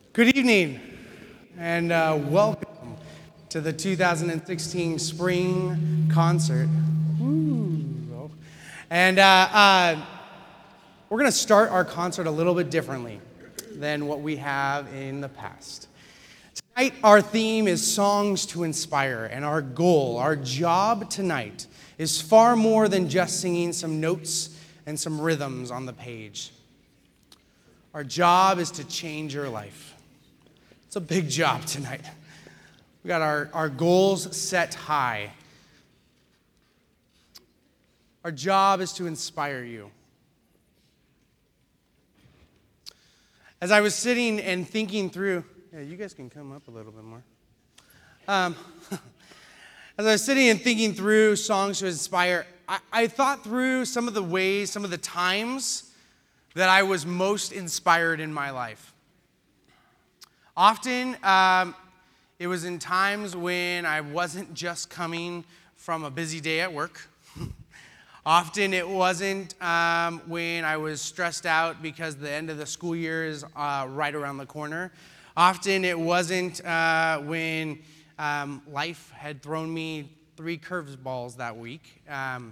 Good evening, and welcome to the 2016 Spring Concert. Ooh. And we're going to start our concert a little bit differently than what we have in the past. Tonight, our theme is Songs to Inspire, and our goal, our job tonight, is far more than just singing some notes and some rhythms on the page. Our job is to change your life. It's a big job tonight. We got our goals set high. Our job is to inspire you. As I was sitting and thinking through, you guys can come up a little bit more. As I was sitting and thinking through songs to inspire, I thought through some of the ways, some of the times that I was most inspired in my life. Often, it was in times when I wasn't just coming from a busy day at work. Often it wasn't when I was stressed out because the end of the school year is right around the corner. Often it wasn't when life had thrown me 3 curveballs that week. I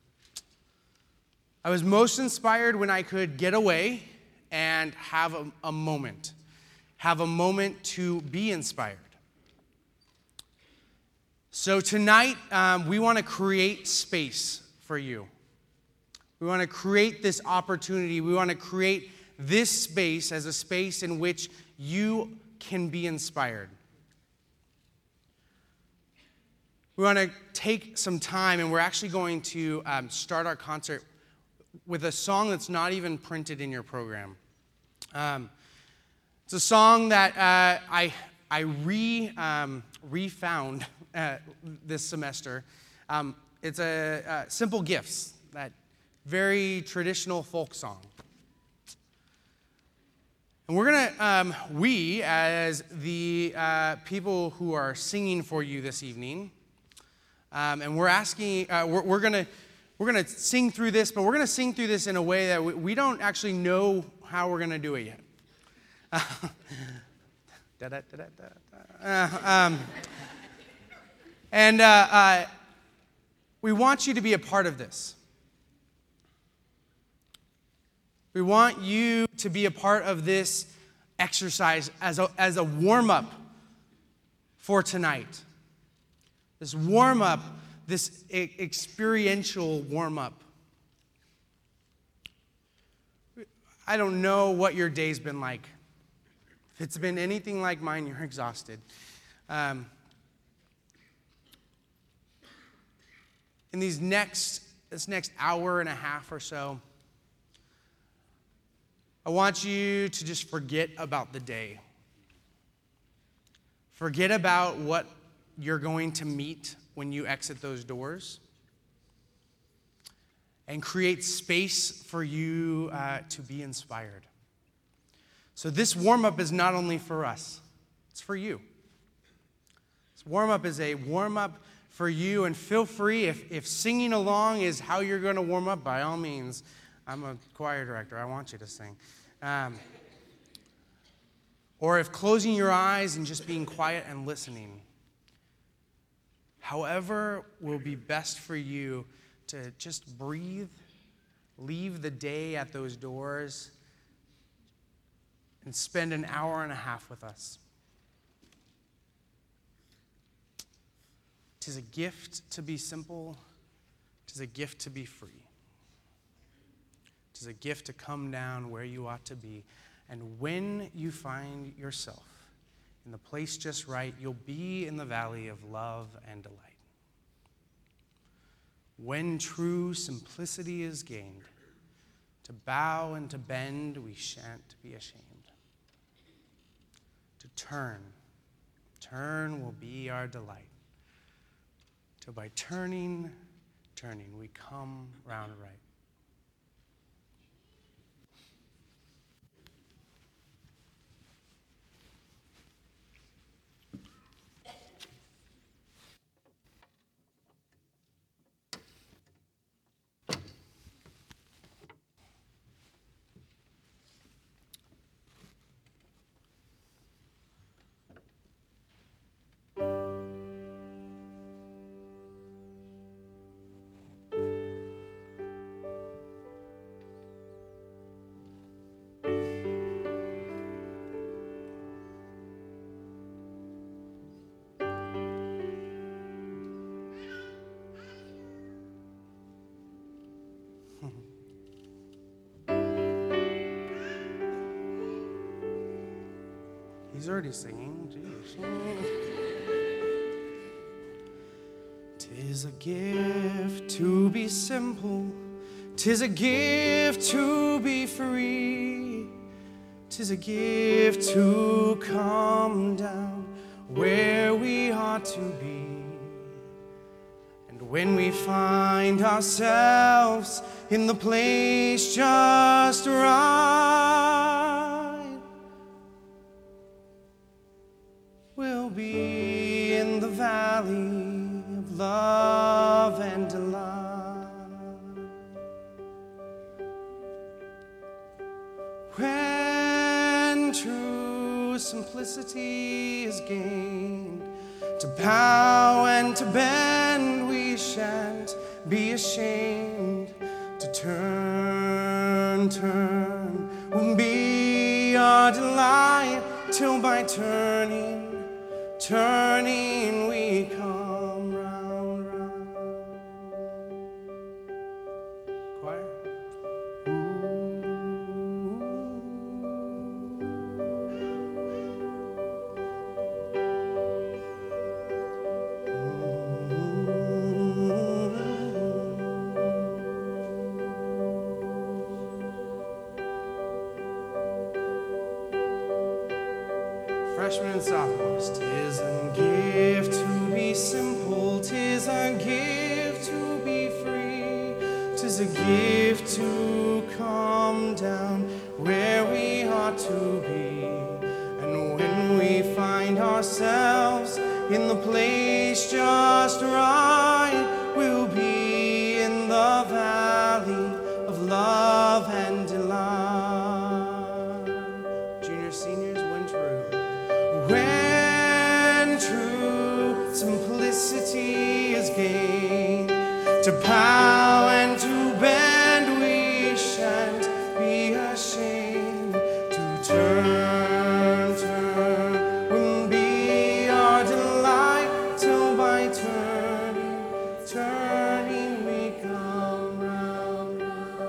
was most inspired when I could get away and have a moment. Have a moment to be inspired. So tonight, we want to create space for you. We want to create this opportunity. We want to create this space as a space in which you can be inspired. We want to take some time, and we're actually going to start our concert with a song that's not even printed in your program. It's a song that I refound this semester. It's a Simple Gifts, that very traditional folk song. And we're gonna, we as the people who are singing for you this evening, and we're asking, we're gonna sing through this, but we're gonna sing through this in a way that we don't actually know how we're gonna do it yet. We want you to be a part of this. We want you to be a part of this exercise as a warm-up for tonight. This warm-up, this experiential warm-up. I don't know what your day's been like. If it's been anything like mine, you're exhausted. In this next hour and a half or so, I want you to just forget about the day. Forget about what you're going to meet when you exit those doors. And create space for you to be inspired. So this warm-up is not only for us, it's for you. This warm-up is a warm-up for you, and feel free, if singing along is how you're going to warm up, by all means. I'm a choir director, I want you to sing. Or if closing your eyes and just being quiet and listening. However will be best for you to just breathe, leave the day at those doors, and spend an hour and a half with us. It is a gift to be simple. It is a gift to be free. It is a gift to come down where you ought to be. And when you find yourself in the place just right, you'll be in the valley of love and delight. When true simplicity is gained, to bow and to bend, we shan't be ashamed. To turn will be our delight. Till by turning, we come round right. He's already singing. Jeez. 'Tis a gift to be simple. 'Tis a gift to be free. 'Tis a gift to come down where we ought to be. And when we find ourselves in the place just right, we'll be in the valley of love and delight. When true simplicity is gained, to bow and to bend we shan't be ashamed. To turn will be our delight, till by turning we come round. Choir. Freshmen and sophomores. 'Tis a gift to be simple, 'tis a gift to be free, 'tis a gift to come down where we ought to be. And when we find ourselves in the place just right, we'll be in the valley of love and delight. Juniors, seniors, when true. When true simplicity is gained, to bow and to bend we shan't be ashamed. To turn will be our delight, till by turning we come round.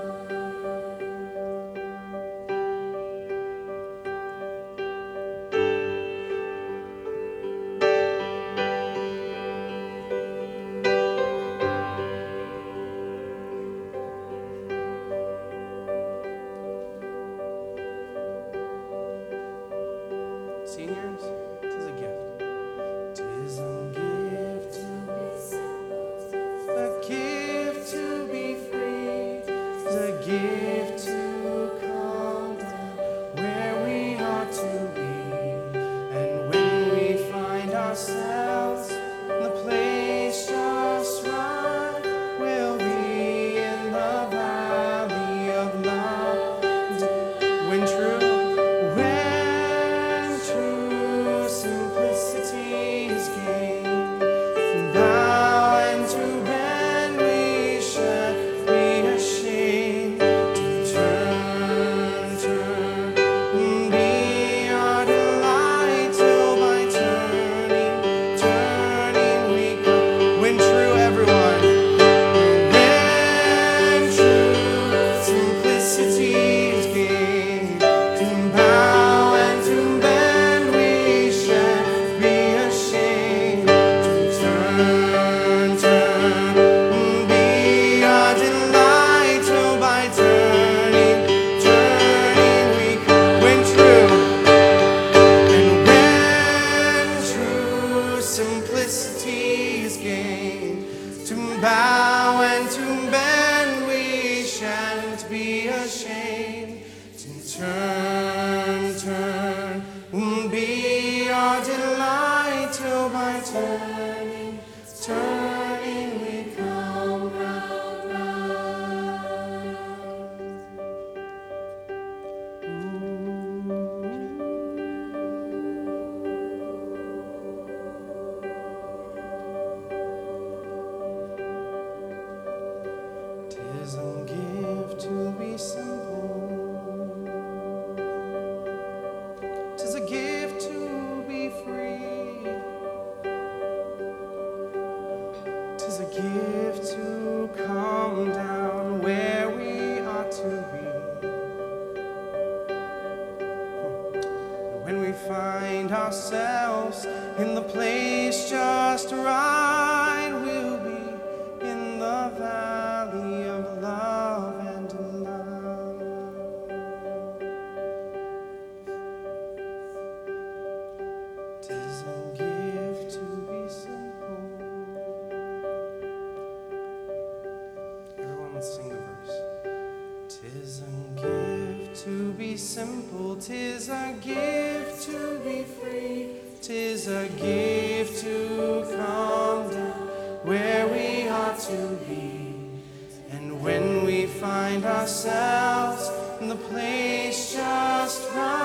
Seniors, 'tis a gift. 'Tis a gift to be simple, a gift to be free, 'tis a gift to come down where we ought to be. And when we find ourselves in the place just right, we'll be in the valley of love. When true when we find ourselves in the place just right, we'll be in the valley of love and love. Tis a gift to be simple. Everyone, let's sing the verse. Tis a gift to be simple, 'tis a gift to be free, 'tis a gift to come down where we ought to be. And when we find ourselves in the place just right,